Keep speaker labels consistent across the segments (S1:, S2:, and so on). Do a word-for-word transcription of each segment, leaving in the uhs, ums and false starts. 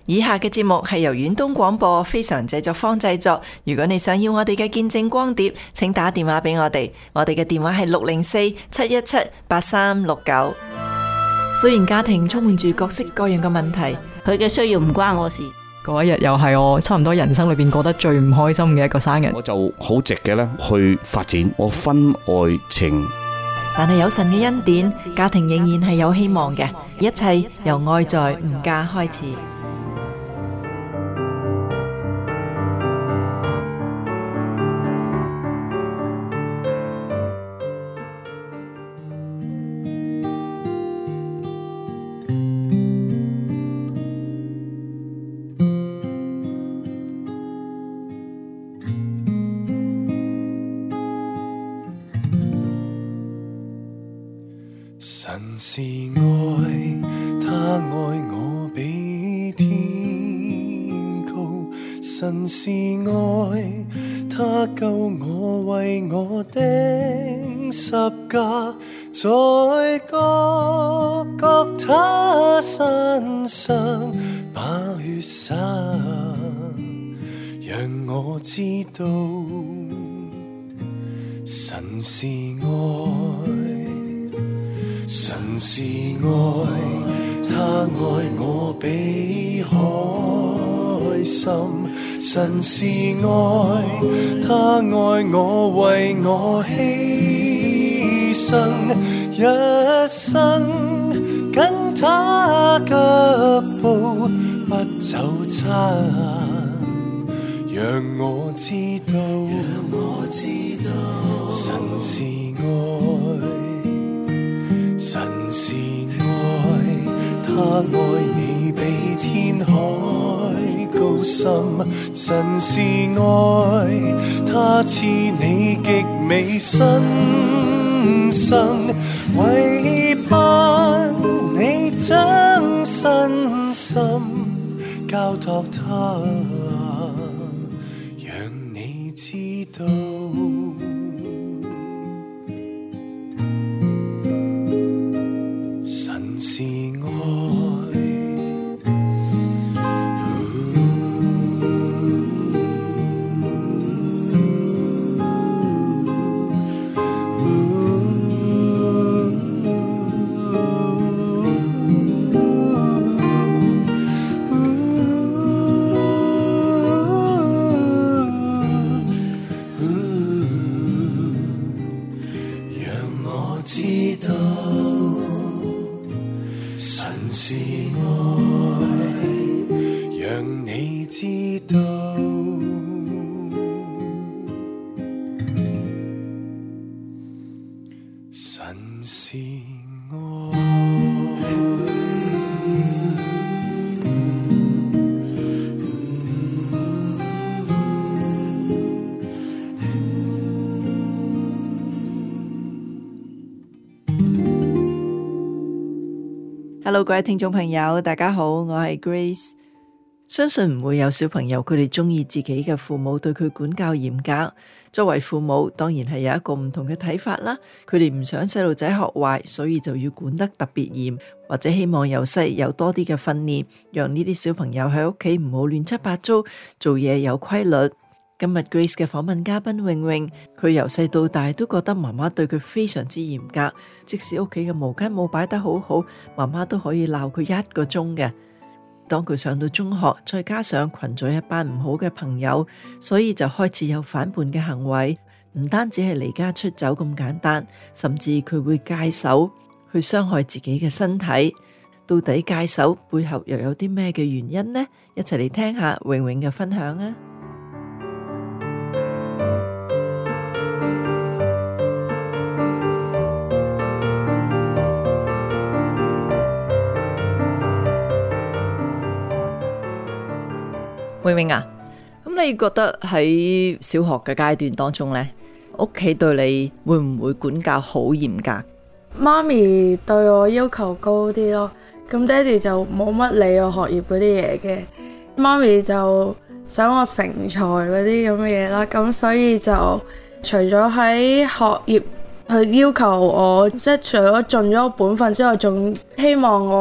S1: 以下嘅節目係由遠東廣播非常製作坊製作。如果你想要我哋嘅見證光碟，請打電話俾我哋。我哋嘅電話係六零四七一七八三六九。雖然家庭充滿住各式各樣嘅問題，
S2: 佢嘅需要唔關我事。
S3: 嗰一日又係我差唔多人生裏邊過得最唔開心嘅一個生日。
S4: 我就好直嘅咧去發展我婚外情。
S1: 但係有神嘅恩典，家庭仍然係有希望嘅。一切由愛在吾家開始。
S5: 神是愛，他愛我比天高。神是愛，他救我為我釘十架，在各各他身上把血灑，讓我知道神是愛。神是愛，他愛我比海深。神是愛，他愛我為我犧牲一生，跟他腳步不走差，讓我知道，讓我知道神是愛。神是愛，他愛你比天海高深。神是愛，他賜你極美新生，為盼你將身心交託他，讓你知道。是愛，讓我知道。神是愛，讓你知道。神是愛。
S1: Hello， 各位聽眾朋友，大家好，我係 Grace。相信唔會有小朋友佢哋中意自己嘅父母對佢管教嚴格。作為父母，當然係有一個唔同嘅睇法啦。佢哋唔想細路仔學壞，所以就要管得特別嚴，或者希望由細有多啲嘅訓練，讓呢啲小朋友喺屋企唔好亂七八糟，做嘢有規律。今日 Grace 嘅訪問嘉賓穎穎，佢由細到大都覺得媽媽對佢非常之嚴格，即使屋企嘅毛巾冇擺得好好，媽媽都可以鬧佢一個鐘嘅。當佢上到中學，再加上群咗一班唔好嘅朋友，所以就開始有反叛嘅行為，唔單止係離家出走咁簡單，甚至佢會戒手去傷害自己嘅身體。到底戒手背後又有啲咩嘅原因呢？一齊嚟聽下穎穎嘅分享啊！穎穎啊，咁你覺得喺小學嘅階段當中呢，屋企對你會唔會管教好嚴格？
S6: 媽咪對我要求高啲咯，咁爹哋就冇乜理我學業嗰啲嘢嘅。媽咪就想我成才嗰啲咁嘅嘢啦，咁所以就除咗喺學業去要求我，即係除咗盡咗本分之外，仲希望我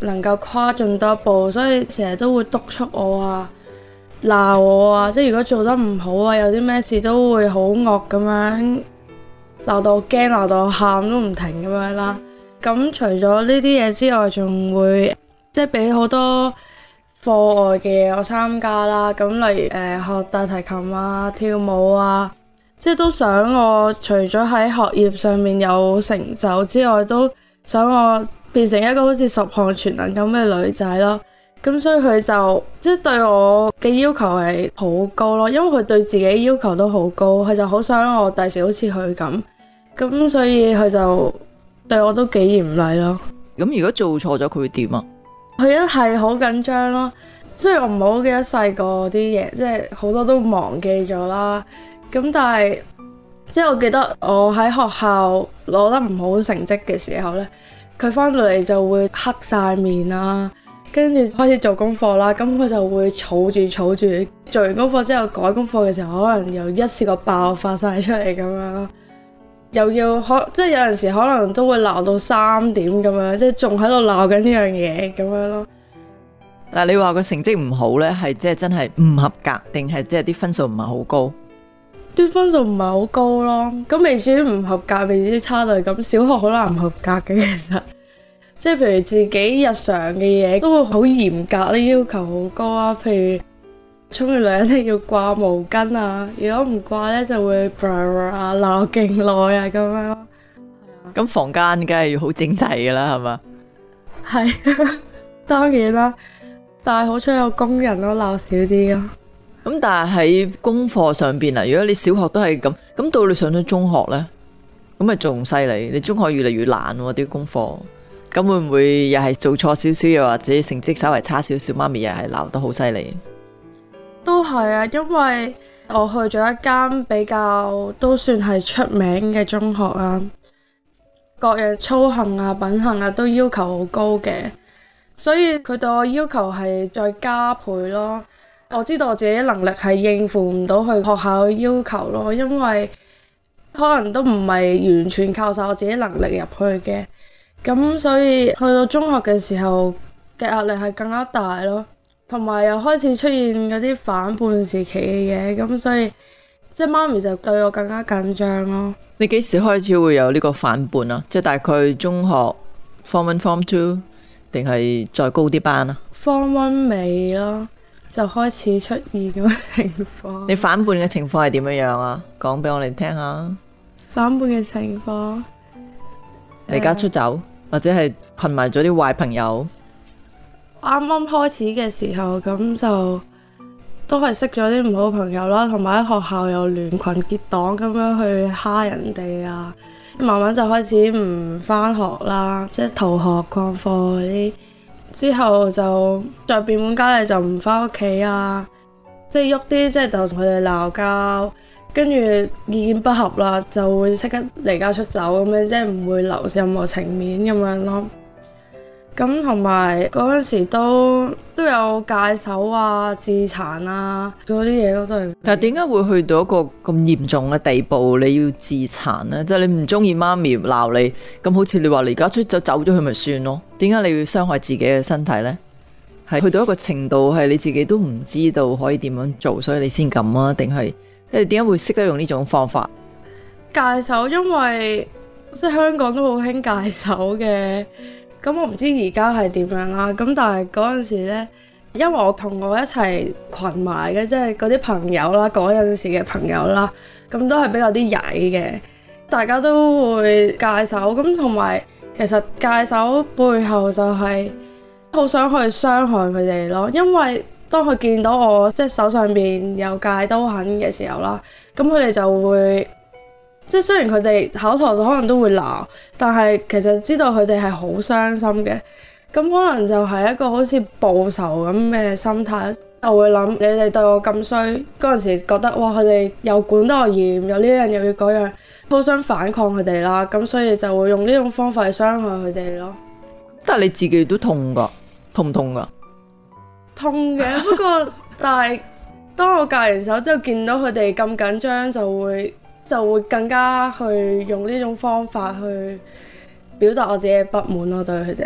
S6: 能夠跨進多一步，所以成日都會督促我啊、鬧我啊，即係如果做得唔好啊，有啲咩事都會好惡咁樣鬧到我驚，鬧到我喊都唔停咁樣啦。咁除咗呢啲嘢之外，仲會即係俾好多課外嘅嘢我參加啦。咁例如誒、呃、學大提琴啊、跳舞啊，即係都想我除咗喺學業上面有成就之外，都想我變成一個好似十項全能咁嘅女仔咯。咁所以佢就即係對我嘅要求係好高咯，因為佢對自己要求都好高，佢就好想我第時好似佢咁。咁所以佢就對我都幾嚴厲咯。
S1: 咁如果做錯咗，佢會點啊？
S6: 佢一係好緊張咯，雖然我唔係好記得細個啲嘢，即係好多都忘記咗啦。咁但係即係我記得我喺學校攞得唔好成績嘅時候呢，佢翻到嚟就會黑晒面啦，跟住開始做功課啦。咁佢就會儲住儲住，做完功課之後改功課嘅時候，可能又一次過爆發晒出嚟咁樣咯。又要可即係有陣時可能都會鬧到三點咁樣，即係仲喺度鬧緊呢樣嘢咁樣咯。
S1: 嗱，你話個成績唔好呢，係即係真係唔合格，定係即係啲分數唔係好高？
S6: 啲分數唔係好高咯，咁未至於唔合格，未至於差到咁。小學好難唔合格嘅，其實即係譬如自己日常嘅嘢都會好嚴格，啲要求好高啊。譬如沖完涼一定要掛毛巾啊，如果唔掛咧就會啊鬧勁耐啊咁樣。
S1: 咁房間梗係要好整齊噶啦，係嘛？
S6: 係當然啦，但係好彩有工人咯，鬧少啲咯。
S1: 咁但係喺功課上邊啊，如果你小學都係咁，咁到你上咗中學呢，咁咪仲犀利。你中學越嚟越難喎啲功課，咁會唔會又係做錯少少，又或者成績稍微差少少，媽咪又係鬧得好犀利？
S6: 都係啊，因為我去咗一間比較都算係出名嘅中學啊，各樣操行啊、品行啊都要求好高嘅，所以佢對我要求係再加倍咯。我知道我自己能力係應付唔到去學校嘅要求咯，因為可能都唔係完全靠晒我自己能力入去嘅，咁所以去到中學嘅時候嘅壓力係更加大咯，同埋又開始出現嗰啲反叛時期嘅嘢，咁所以即係媽咪就對我更加緊張咯。
S1: 你幾時開始會有呢個反叛啊？即係大概中學 Form One Form Two 定係再高啲班啊？
S6: Form One 尾咯，就開始出現咁嘅情況。
S1: 你反叛嘅情況係點樣樣啊？講俾我哋聽下。
S6: 反叛嘅情況，
S1: 離家出走，或者係群埋咗啲壞朋友。
S6: 啱啱開始嘅時候，咁就都係識咗啲唔好嘅朋友啦，同埋喺學校又聯群結黨咁樣去蝦人哋啊。慢慢就開始唔返學啦，即係逃學曠課嗰啲。之後就再變本加厲，就唔返屋企啊，即係喐啲，即係就同佢哋鬧交，跟住意見不合啦，就會即刻離家出走咁樣，即係唔會留任何情面咁樣咯。咁同埋嗰陣時都都有戒手啊、自殘啊嗰啲嘢咯，都係。
S1: 但係點解會去到一個咁嚴重嘅地步，你要自殘呢？即係你唔中意媽咪鬧你，咁好似你話離家出走走咗去咪算咯？點解你要傷害自己嘅身體呢？係去到一個程度係你自己都唔知道可以點樣做，所以你先咁啊？定係你點解會識得用呢種方法？
S6: 戒手，因為即係香港都好興戒手嘅。咁我唔知而家係點樣啦，咁但係嗰陣時呢，因為我同我一齊群埋嘅，即係嗰啲朋友啦，嗰陣時嘅朋友啦，咁都係比較啲曳嘅，大家都會戒手，咁同埋其實戒手背後就係好想去傷害佢哋咯，因為當佢見到我即係手上邊有戒刀痕嘅時候啦，咁佢哋就會。即係雖然佢哋口頭可能都會鬧，但係其實知道佢哋係好傷心嘅，咁可能就係一個好似報仇咁嘅心態，就會諗你哋對我咁衰，嗰陣時覺得哇佢哋又管得我嚴，又呢樣又要嗰樣，好想反抗佢哋啦，咁所以就會用呢種方法去傷害佢哋咯。但係你自己都痛噶，痛唔痛噶？痛嘅，不過但係當我戒完手之後，見到佢哋咁緊張，就會。就會更加去用呢種方法去表達我自己嘅不滿咯，對佢哋。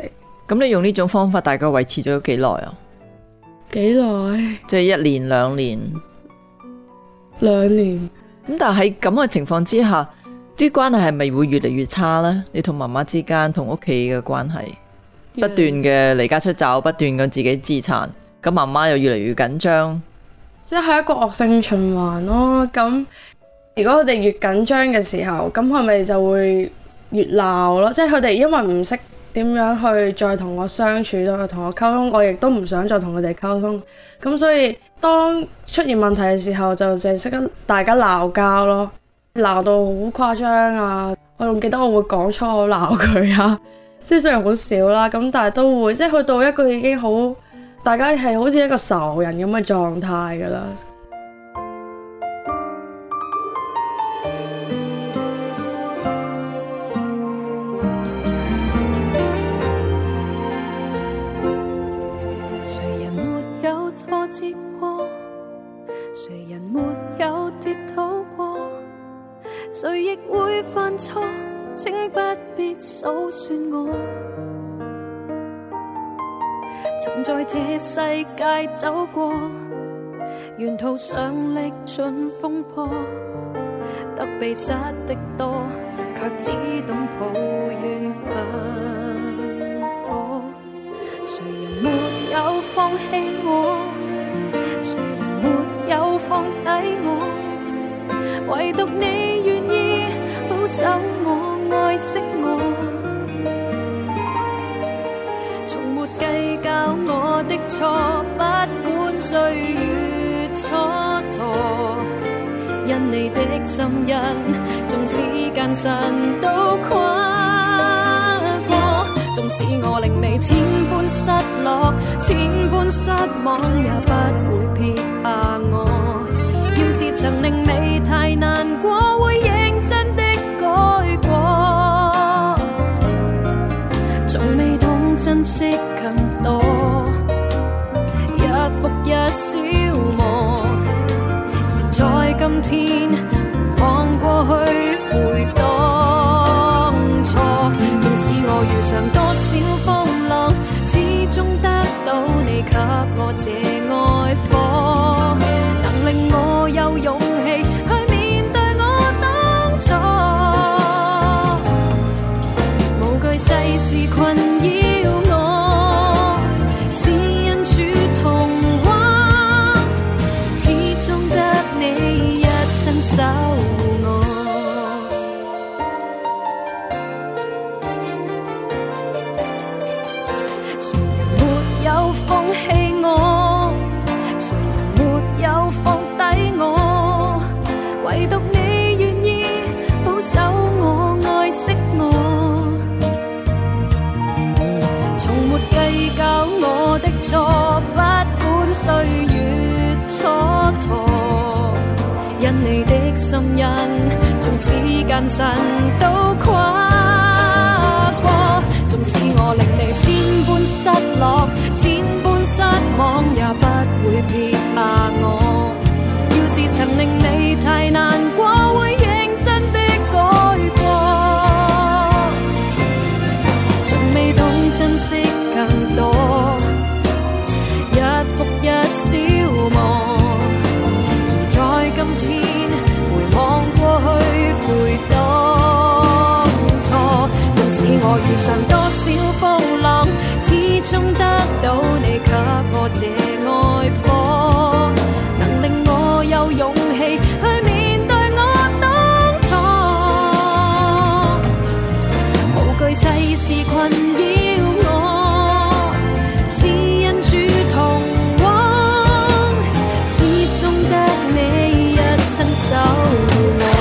S1: 咁你用呢種方法大概維持咗幾耐啊？
S6: 幾耐？
S1: 即係一年兩年？
S6: 兩年。
S1: 咁但係喺咁嘅情況之下，啲關係係咪會越嚟越差呢？你同媽媽之間同屋企嘅關係不斷嘅離家出走，不斷咁自己自殘，咁媽媽又越嚟越緊張，
S6: 即係一個惡性循環咯。咁如果佢哋越緊張嘅時候，咁係咪就會越鬧咯？即係佢哋因為唔識點樣去再同我相處，再同我溝通，我亦都唔想再同佢哋溝通。咁所以當出現問題嘅時候，就淨係識得大家鬧交咯，鬧到好誇張啊！我仲記得我會講粗口鬧佢啊，即係雖然好少啦，咁但係都會，即係去到一個已經好，大家係好似一個仇人咁嘅狀態㗎啦。
S7: 折過，誰人沒有跌倒過？誰亦會犯錯，請不必數算我。曾在這世界走過，沿途上歷盡風波，得被失的多，卻只懂抱怨不可。誰人沒有放棄我？誰人沒有放低我？唯獨你願意保守我、愛惜我，從沒計較我的錯，不管歲月蹉跎，因你的心印，縱使艱辛都跨過，縱使我令你千般失落，千般失望，也不會撇下我。要是曾令你太難過，會認真的改過。從未懂珍惜更多，日復日消磨。在今天回望過去，悔當初。縱使我遇上多少風浪，始終得到你給我這愛火，能令我有勇氣去面對我當初。無懼世事困擾我，只因處童話，始終得你一生守我。誰人沒有放棄我？誰人沒有放低我？唯獨你願意保守我、愛惜我，從沒計較我的錯，不管歲月蹉跎，因你的心印，縱使艱辛都跨過。縱使我令你千般失落，千般失望，也不會撇下我。要是曾令你太難過，會認真的改過。從未懂珍惜更多，日復日消磨。而在今天回望過去，悔當初。縱使我遇上多少風浪，始終得到你給我這愛火，能令我有勇氣去面對我當初。無懼世事困擾我，只因處童話，始終得你一生守我。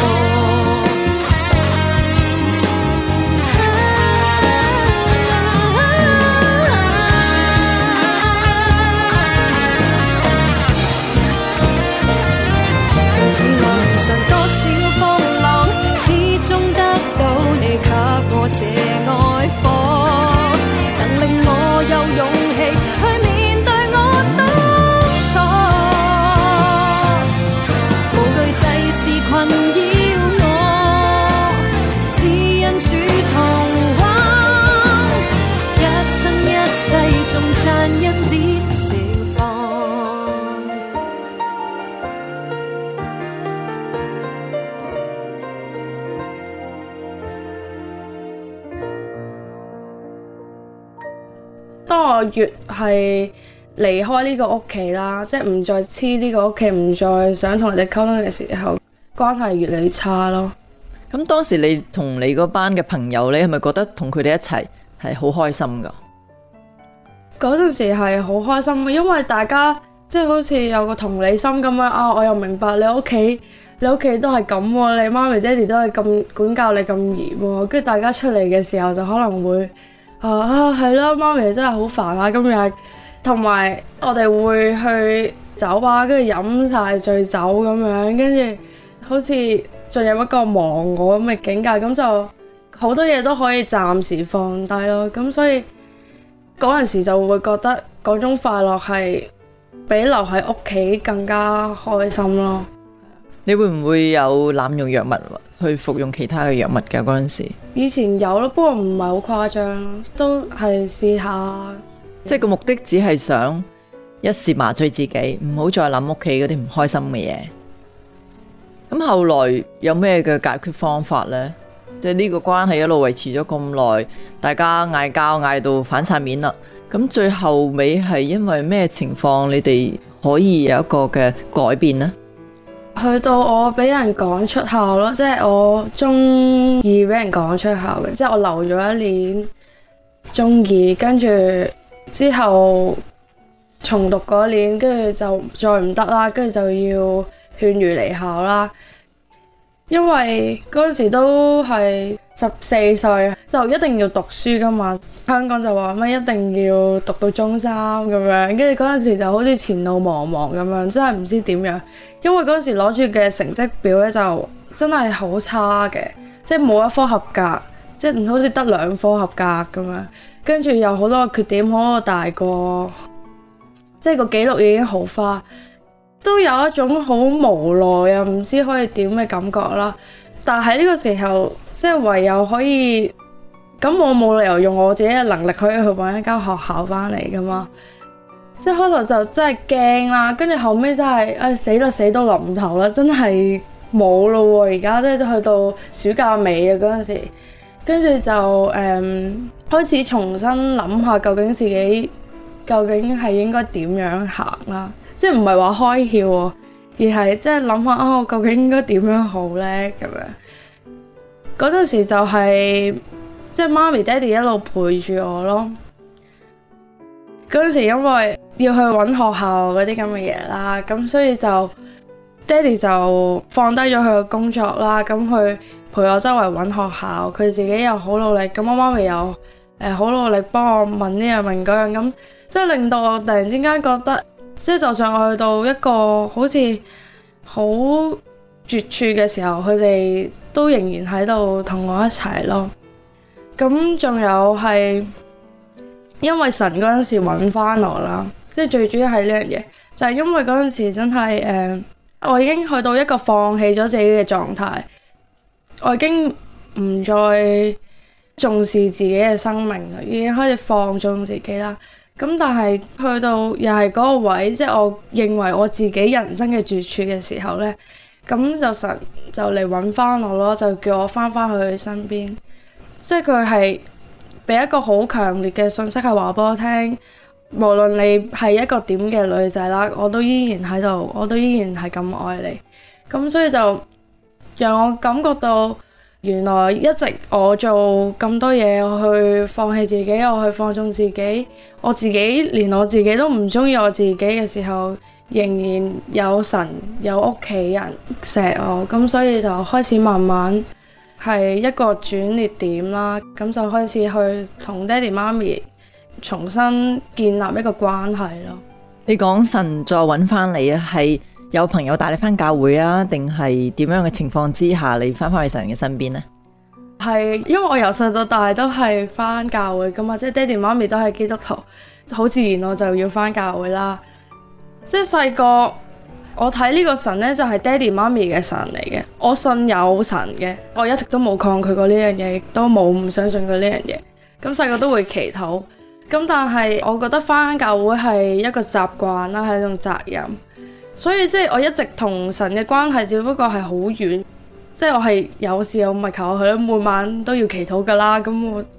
S6: 越係離開呢個屋企啦，即係唔再黐呢個屋企，唔再想同人哋溝通嘅時候，關係越嚟越差咯。
S1: 咁當時你同你嗰班嘅朋友，你係咪覺得同佢哋一齊係好開心㗎？
S6: 嗰陣時係好開心，因為大家即係好似有個同理心咁樣啊！我又明白你屋企，你屋企都係咁喎，你媽咪爹哋都係咁管教你咁嚴喎，跟住大家出嚟嘅時候就可能會啊啊係啦，媽咪真係好煩啊！今日同埋我哋會去酒吧，跟住飲晒醉酒咁樣，跟住好似進入一個忘我咁嘅境界，咁就好多嘢都可以暫時放低咯。咁所以嗰陣時就會覺得嗰種快樂係比留喺屋企更加開心咯。
S1: 你會唔會有濫用藥物去服用其他嘅藥物㗎？嗰陣時
S6: 以前有咯，不過唔係好誇張，都係試下。
S1: 即係個目的只係想一時麻醉自己，唔好再諗屋企嗰啲唔開心嘅嘢。咁後來有咩嘅解決方法呢？即係呢個關係一路維持咗咁耐，大家嗌交嗌到反晒面啦。咁最後尾係因為咩情況，你哋可以有一個嘅改變呢？
S6: 去到我俾人趕出校咯，即係我中二俾人趕出校嘅，即係我留咗一年中二，跟住之後重讀嗰年，跟住就再唔得啦，跟住就要勸喻離校啦。因為嗰陣時都係十四歲，就一定要讀書噶嘛。香港就話乜一定要讀到中三咁樣，跟住嗰陣時就好似前路茫茫咁樣，真係唔知點樣。因為嗰陣時攞住嘅成績表咧就真係好差嘅，即係冇一科合格，即係好似得兩科合格咁樣。跟住有好多個缺點，好多大過，即係個記錄已經好花，都有一種好無奈又唔知可以點嘅感覺啦。但係呢個時候，即係唯有可以，咁我冇理由用我自己嘅能力可以去揾一間學校翻嚟噶嘛。即係開頭就真係驚啦，跟住後尾真係，唉死啦死到臨頭啦，真係冇咯喎！而家即係去到暑假尾啊嗰陣時，跟住就誒、嗯、開始重新諗下究竟自己究竟係應該點樣行啦。即係唔係話開竅喎，而係即係諗下啊，我究竟應該點樣好呢？咁樣嗰陣時就係、是、即係媽咪爹哋一路陪住我咯。嗰陣時因為要去揾學校嗰啲咁嘅嘢啦，咁所以就爹哋就放低咗佢嘅工作啦，咁去陪我周圍揾學校。佢自己又好努力，咁我媽咪又誒好努力幫我問呢樣問嗰樣，咁即係令到我突然之間覺得。即係就算我去到一個好似好絕處嘅時候，佢哋都仍然喺度同我一齊咯。咁仲有係因為神嗰陣時揾翻我啦，即係最主要係呢樣嘢，就係、是、因為嗰陣時真係誒、呃，我已經去到一個放棄咗自己嘅狀態，我已經唔再重視自己嘅生命啦，已經開始放縱自己啦。咁但係去到又係嗰個位，即係我認為我自己人生嘅絕處嘅時候呢，咁就神就嚟揾翻我咯，就叫我翻返去佢身邊。即係佢係俾一個好強烈嘅信息，係話俾我聽，無論你係一個點嘅女仔啦，我都依然喺度，我都依然係咁愛你。咁所以就讓我感覺到。原來一直我做咁多嘢，我去放棄自己，我去放縱自己，我自己連我自己都唔中意我自己嘅時候，仍然有神有屋企人錫我，咁所以就開始慢慢係一個轉捩點啦，咁就開始去同爹哋媽咪重新建立一個關係咯。
S1: 你講神再揾翻你啊，係有朋友帶你翻教會啊，定係點樣嘅情況之下你翻返去神嘅身邊呢？
S6: 係因為我由細到大都係翻教會噶嘛，即係爹哋媽咪都係基督徒，好自然我就要翻教會啦。即係細個我睇呢個神呢，就係爹哋媽咪嘅神嚟嘅，我信有神嘅，我一直都冇抗拒過呢樣嘢，亦都冇唔相信過呢樣嘢。咁細個都會祈禱，咁但係我覺得翻教會係一個習慣啦，係一種責任。所以即係我一直同神嘅關係只不過係好遠，即係我係有事我咪求佢咯，每晚都要祈禱噶啦。咁我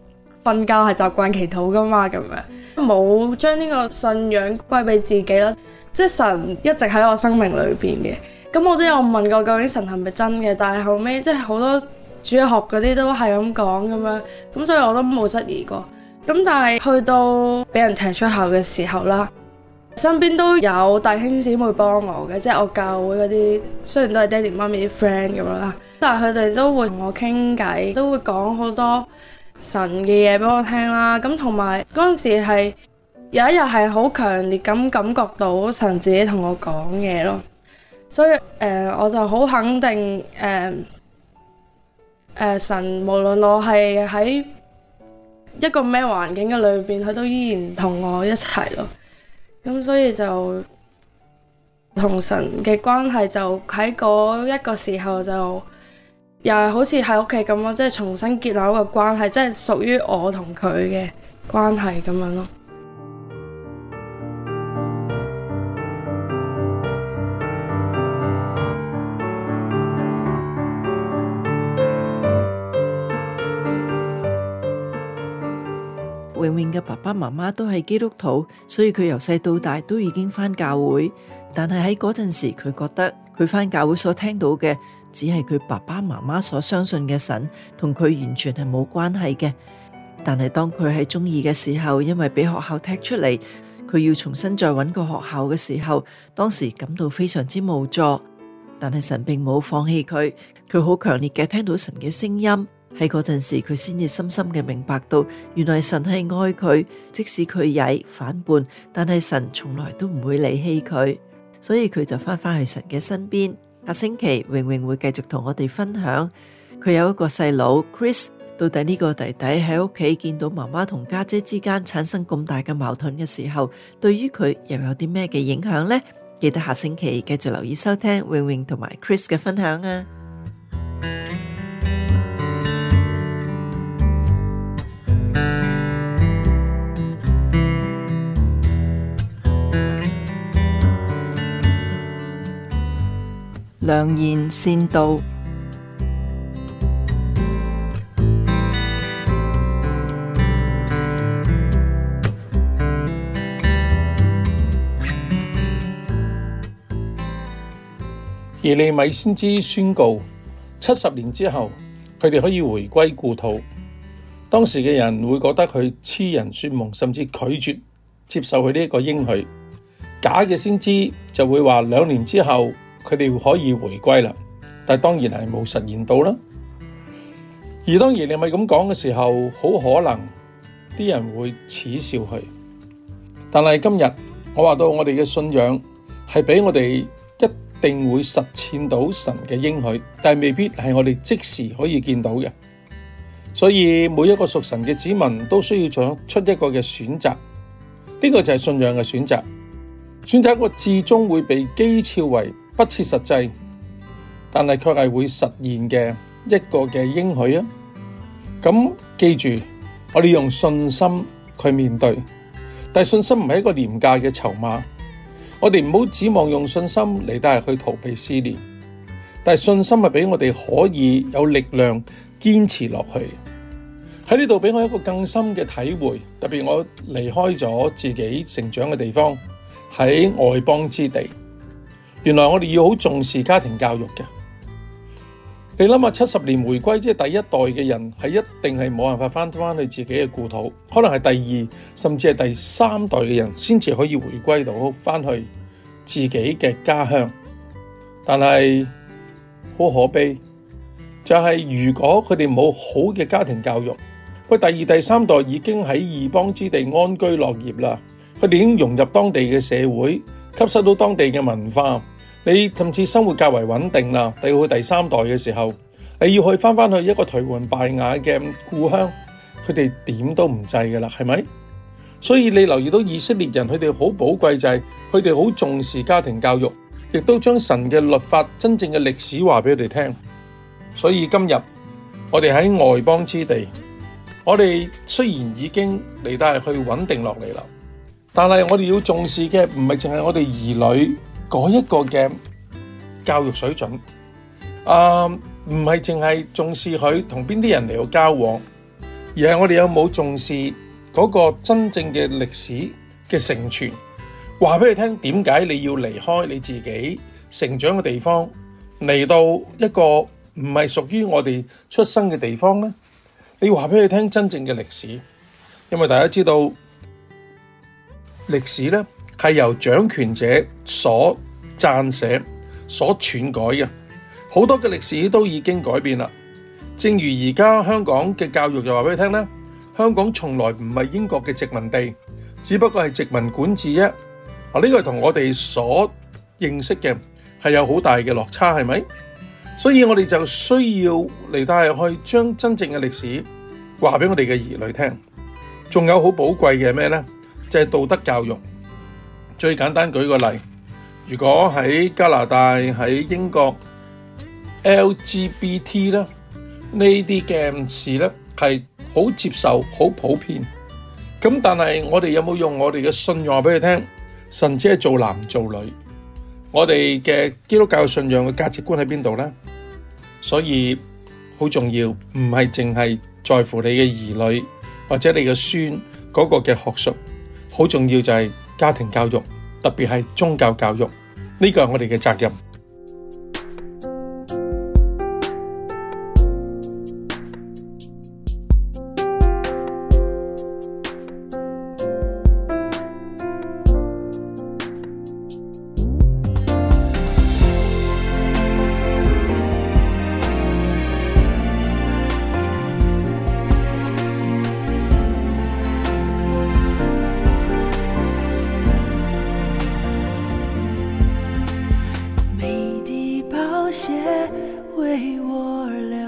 S6: 瞓覺係習慣祈禱噶嘛，咁樣冇將呢個信仰歸俾自己啦。即係神一直喺我生命裏邊嘅，咁我都有問過究竟神係咪真嘅，但係後尾即係好多主日學嗰啲都係咁講咁樣，咁所以我都冇質疑過。咁但係去到俾人踢出校嘅時候啦，身邊都有弟兄姊妹幫我嘅，即係我教會嗰啲，雖然都係爹哋媽咪啲 friend 咁樣啦，但係佢哋都會同我傾偈，都會講好多神嘅嘢俾我聽啦。咁同埋嗰陣時係有一日係好強烈咁感覺到神自己同我講嘢咯，所以誒、呃、我就好肯定誒誒、呃呃、神無論我係喺一個咩環境嘅裏邊，佢都依然同我一齊咯。咁所以就同神嘅關係就喺嗰一個時候就又係好似喺屋企咁咯，即係重新建立一個關係，即係屬於我同佢嘅關係咁樣咯。
S1: 永永嘅爸爸媽媽都係基督徒，所以佢由細到大都已經返教會。但係喺嗰陣時，佢覺得佢返教會所聽到嘅只係佢爸爸媽媽所相信嘅神，同佢完全係冇關係嘅。但係當佢喺中二嘅時候，因為俾學校踢出嚟，佢要重新再揾個學校嘅時候，當時感到非常之無助。但係神並冇放棄佢，佢好強烈嘅聽到神嘅聲音。喺嗰陣時，佢先至深深嘅明白到，原來神係愛佢，即使佢曳反叛，但係神從來都唔會離棄佢，所以佢就翻返去神嘅身邊。下星期永永會繼續同我哋分享，佢有一個細佬 Chris， 到底呢個弟弟喺屋企見到媽媽同家姐之間產生咁大嘅矛盾嘅時候，對於佢又有啲咩嘅影響呢？記得下星期繼續留意收聽永永同埋 Chris 嘅分享啊！良言善道，
S8: 耶利米先知宣告，七十年之後，佢哋可以回歸故土。當時嘅人會覺得佢痴人說夢，甚至拒絕接受佢呢一個應許。假嘅先知就會話兩年之後，佢哋可以回歸啦，但係當然係冇實現到啦。而當耶利米咁講嘅時候，好可能啲人會恥笑佢。但係今日我話到，我哋嘅信仰係俾我哋一定會實踐到神嘅應許，但係未必係我哋即時可以見到嘅。所以每一個屬神嘅子民都需要做出一個嘅選擇，呢個就係信仰嘅選擇，選擇一個至終會被譏誚為不切實際，但係卻係會實現嘅一個嘅應許啊！咁記住，我哋用信心去面對，但係信心唔係一個廉價嘅籌碼，我哋唔好指望用信心嚟帶去逃避試煉，但係信心係俾我哋可以有力量堅持落去。喺呢度俾我一個更深嘅體會，特別我離開咗自己成長嘅地方，喺外邦之地。原來我哋要好重視家庭教育嘅。你諗下，七十年回歸，即係第一代嘅人係一定係冇辦法翻翻去自己嘅故土，可能係第二甚至係第三代嘅人先至可以回歸到翻去自己嘅家鄉。但係好可悲，就係如果佢哋冇好嘅家庭教育，佢第二第三代已經喺異邦之地安居樂業啦，佢哋已經融入當地嘅社會，吸收到當地嘅文化。你甚至生活較為穩定啦，到去第三代嘅時候，你要去翻翻去一個頹垣敗瓦嘅故鄉，佢哋點都唔制噶啦，係咪？所以你留意到以色列人，佢哋好寶貴就係佢哋好重視家庭教育，亦都將神嘅律法真正嘅歷史話俾佢哋聽。所以今日我哋喺外邦之地，我哋雖然已經嚟到係去穩定落嚟啦，但係我哋要重視嘅唔係淨係我哋兒女嗰一個嘅教育水準，啊，唔係淨係重視佢同邊啲人嚟到交往， 而係我哋有冇重視嗰個真正嘅歷史嘅承傳，話俾你聽點解你要離開你自己成長嘅地方，嚟到一個唔係屬於我哋出生嘅地方呢？你要話俾佢聽真正嘅歷史，因為大家知道歷史呢係由掌權者所撰寫、所篡改嘅，好多嘅歷史都已經改變啦。正如而家香港嘅教育就話俾你聽咧，香港從來唔係英國嘅殖民地，只不過係殖民管治啫。啊，呢個係同我哋所認識嘅係有好大嘅落差，係咪？所以我哋就需要嚟帶去將真正嘅歷史話俾我哋嘅兒女聽。仲有好寶貴嘅係咩呢？就係道德教育。最簡單舉個例，如果喺加拿大、喺英國 L G B T 咧，呢啲嘅事咧係好接受、好普遍。咁但係我哋有冇用我哋嘅信仰話俾佢聽？神只係做男做女。我哋嘅基督教信仰嘅價值觀喺邊度呢？所以好重要，唔係淨係在乎你嘅兒女或者你嘅孫嗰個嘅學術，好重要就係家庭教育，特別係宗教教育，呢個係我哋嘅責任。
S9: 为我而流，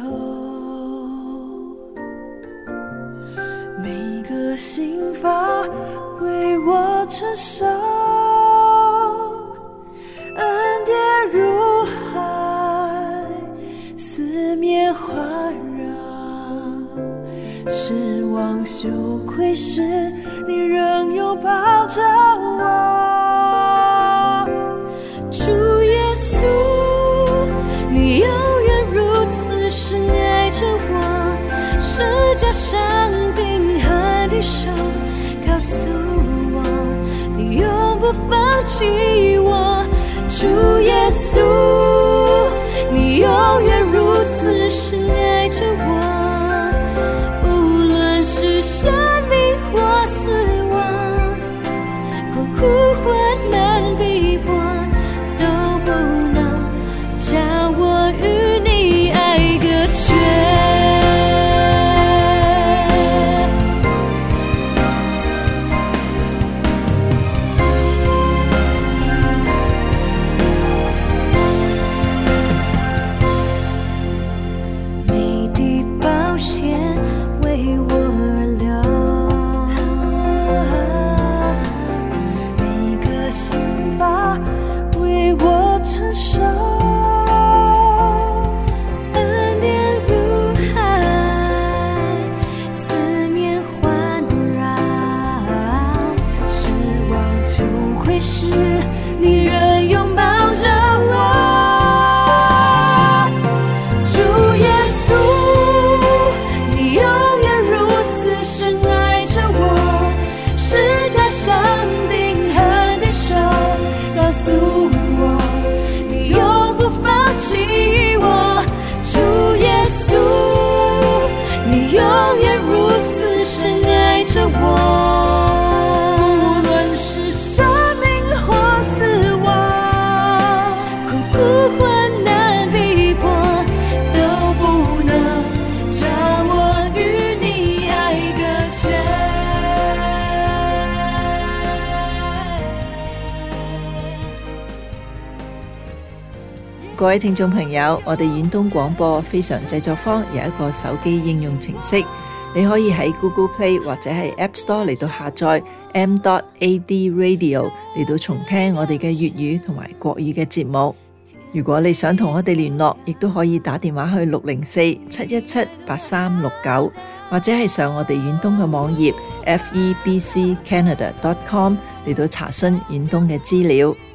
S9: 每个心法为我承受，恩典如海，四面环绕，失望羞愧时，你仍拥抱着我，主耶稣，你永远如此深爱着我，十架上钉痕的手告诉我，你永不放弃我，主耶稣，你永远如此深爱着我，无论是生命或死亡，困苦患难逼迫，都不能将我与你爱隔绝。每滴宝血为我而流，每个心法为我承受，恩典如海，四面环绕，失望羞愧时，你仍拥抱着我，主耶稣，你永远如此深爱着我，十架上钉痕的手告诉我，你永不放弃我，主耶稣，你永远如此深爱着我，无论是生命或死亡，困苦患难逼迫，都不能将我与你爱隔绝。
S1: 各位聽眾朋友，我哋遠東廣播非常製作坊有一個手機應用程式，你可以喺 Google Play 或者係 App Store 嚟到下載 M A D Radio 嚟到重聽我哋嘅粵語同埋國語嘅節目。如果你想同我哋聯絡，亦都可以打電話去六零四七一七八三六九，或者係上我哋遠東嘅網頁 F E B C Canada dot com 嚟到查詢遠東嘅資料。